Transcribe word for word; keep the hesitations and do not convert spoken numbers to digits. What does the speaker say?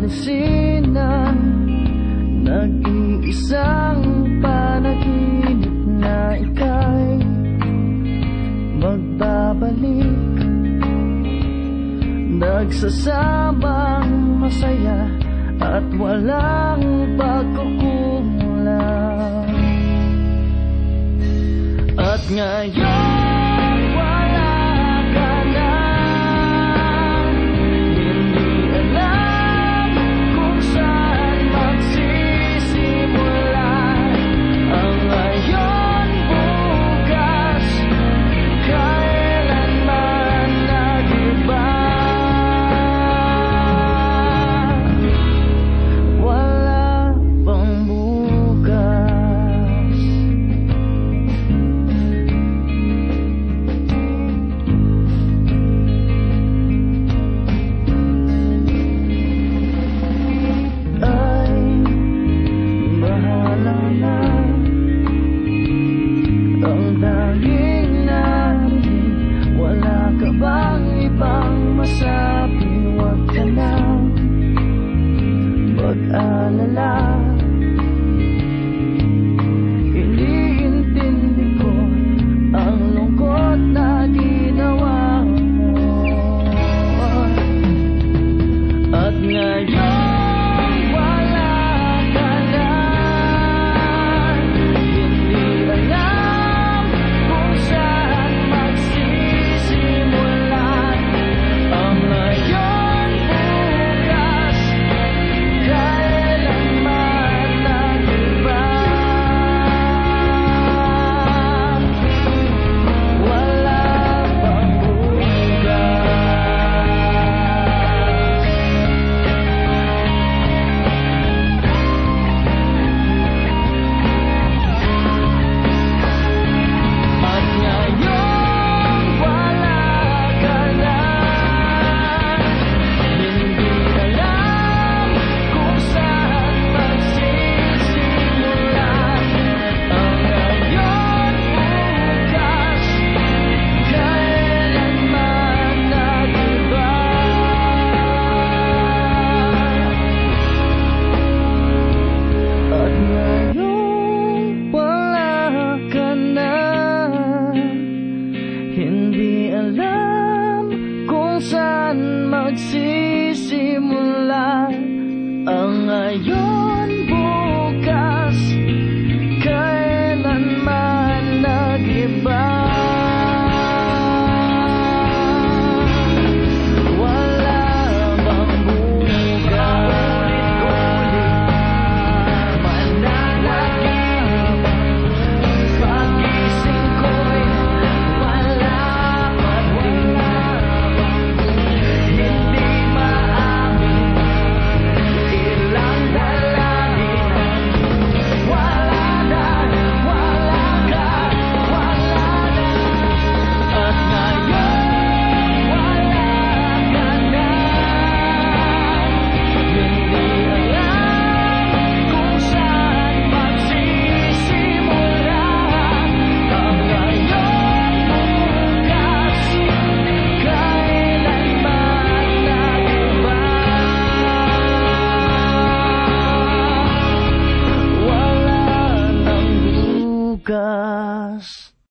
alisin ang nag-iisang panaginip na ika'y magbabalik, nagsasamang masaya at walang pagkukulang. At ngayon masabi, huwag ka nang mag-alala. Iniintindi ko ang lungkot na ginawa mo. At ngayon hindi alam kung saan magsisimula ang ngayon, bukas, kailanman nag-iba. Wala bang bukas? Mananatili pagising ko'y bukas.